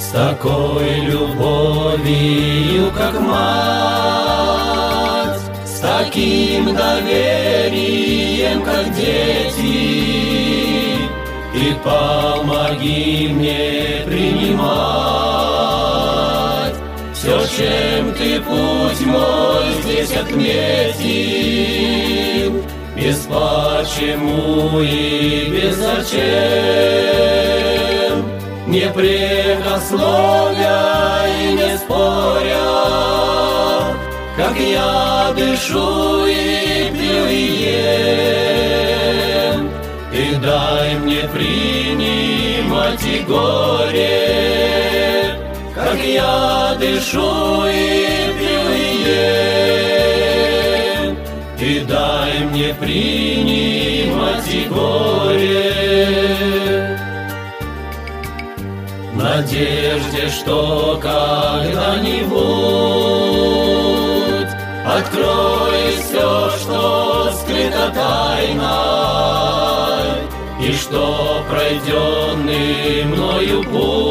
С такой любовью, как мать, с таким доверием, как дети, Ты помоги мне принимать все, чем Ты путь мой здесь отметил, без почему и без зачем, не прекословя и не споря, как я дышу и пью и ем. Ты дай мне принимать и горе, как я дышу и пью и ем. Ты дай мне принимать и горе, в надежде, что когда-нибудь откроешь все, что скрыто тайной, и что пройденный мною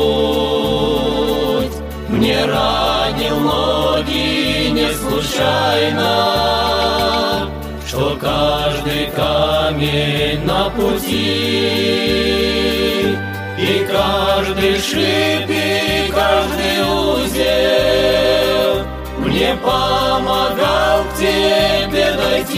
путь мне ранил ноги не случайно, что каждый камень на пути и каждый шип и каждый узел мне помогал к тебе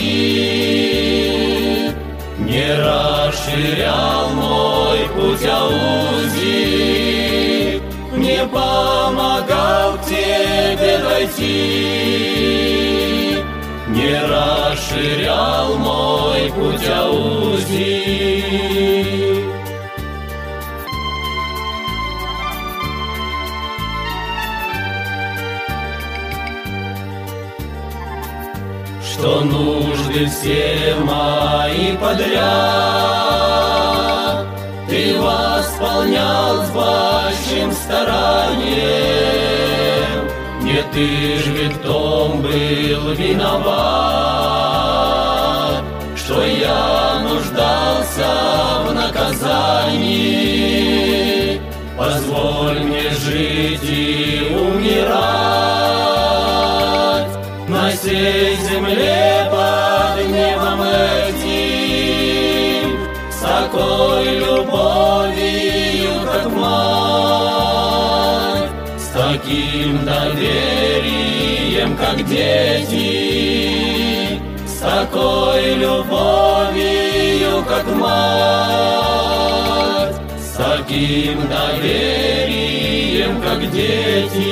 дойти, не расширял мой путь, а узил, мне помогал к тебе дойти, не расширял мой путь, а узил. Что нужды все мои подряд Ты восполнял с большим старанием. Не ты ж ведь в том был виноват, что я нуждался в наказании. Позволь мне жить и умирать на сей земле под небом этим, с такой любовью, как мать, с таким доверием, как дети, с такой любовью, как мать, с таким доверием, как дети.